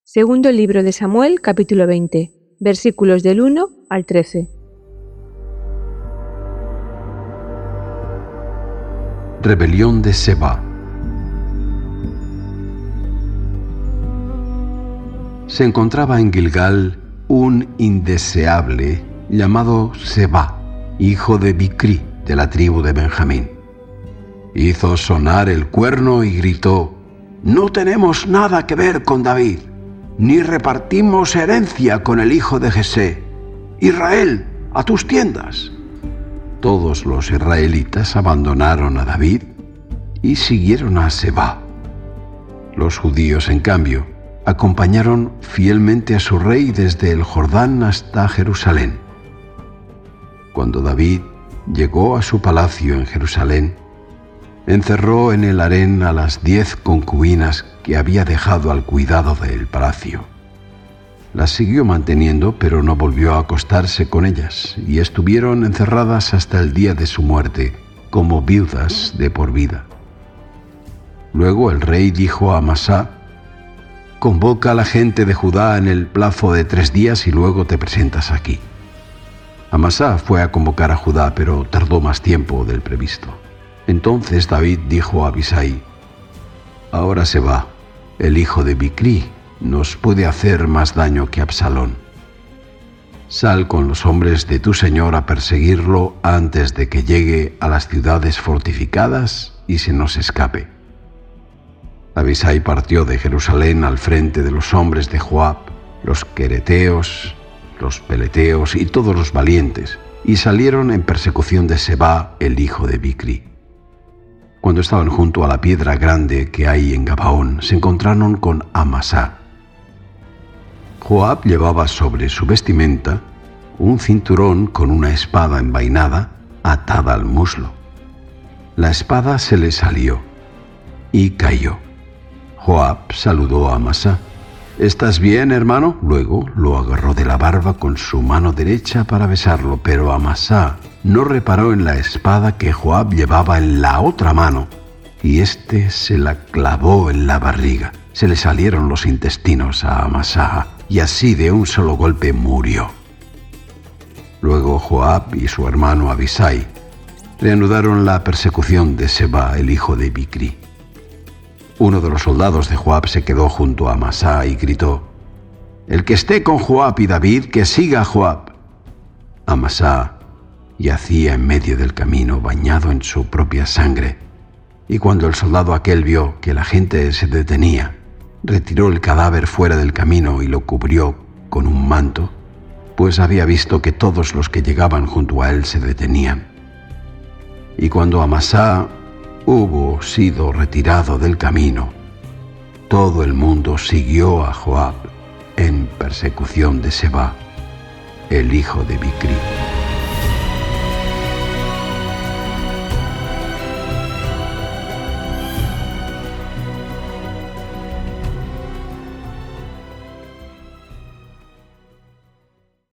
Segundo libro de Samuel, capítulo 20, versículos del 1 al 13. Rebelión de Seba. Se encontraba en Gilgal un indeseable llamado Seba, hijo de Bicri, de la tribu de Benjamín. Hizo sonar el cuerno y gritó: «No tenemos nada que ver con David, ni repartimos herencia con el hijo de Jesé. Israel, a tus tiendas». Todos los israelitas abandonaron a David y siguieron a Seba. Los judíos, en cambio, acompañaron fielmente a su rey desde el Jordán hasta Jerusalén. Cuando David llegó a su palacio en Jerusalén, encerró en el harén a las 10 concubinas que había dejado al cuidado del palacio. Las siguió manteniendo, pero no volvió a acostarse con ellas, y estuvieron encerradas hasta el día de su muerte, como viudas de por vida. Luego el rey dijo a Amasá: «Convoca a la gente de Judá en el plazo de 3 días y luego te presentas aquí». Amasá fue a convocar a Judá, pero tardó más tiempo del previsto. Entonces David dijo a Abisai: «Ahora Seba, el hijo de Bicri, nos puede hacer más daño que Absalón. Sal con los hombres de tu señor a perseguirlo antes de que llegue a las ciudades fortificadas y se nos escape». Abisai partió de Jerusalén al frente de los hombres de Joab, los quereteos, los peleteos y todos los valientes, y salieron en persecución de Seba, el hijo de Bicri. Cuando estaban junto a la piedra grande que hay en Gabaón, se encontraron con Amasá. Joab llevaba sobre su vestimenta un cinturón con una espada envainada atada al muslo. La espada se le salió y cayó. Joab saludó a Amasá: «¿Estás bien, hermano?». Luego lo agarró de la barba con su mano derecha para besarlo, pero Amasá no reparó en la espada que Joab llevaba en la otra mano, y éste se la clavó en la barriga. Se le salieron los intestinos a Amasá, y así de un solo golpe murió. Luego Joab y su hermano Abisai reanudaron la persecución de Seba, el hijo de Bicri. Uno de los soldados de Joab se quedó junto a Amasá y gritó: «El que esté con Joab y David, que siga a Joab». Amasá yacía en medio del camino, bañado en su propia sangre, y cuando el soldado aquel vio que la gente se detenía, retiró el cadáver fuera del camino y lo cubrió con un manto, pues había visto que todos los que llegaban junto a él se detenían. Y cuando Amasá hubo sido retirado del camino, todo el mundo siguió a Joab en persecución de Seba, el hijo de Bicri.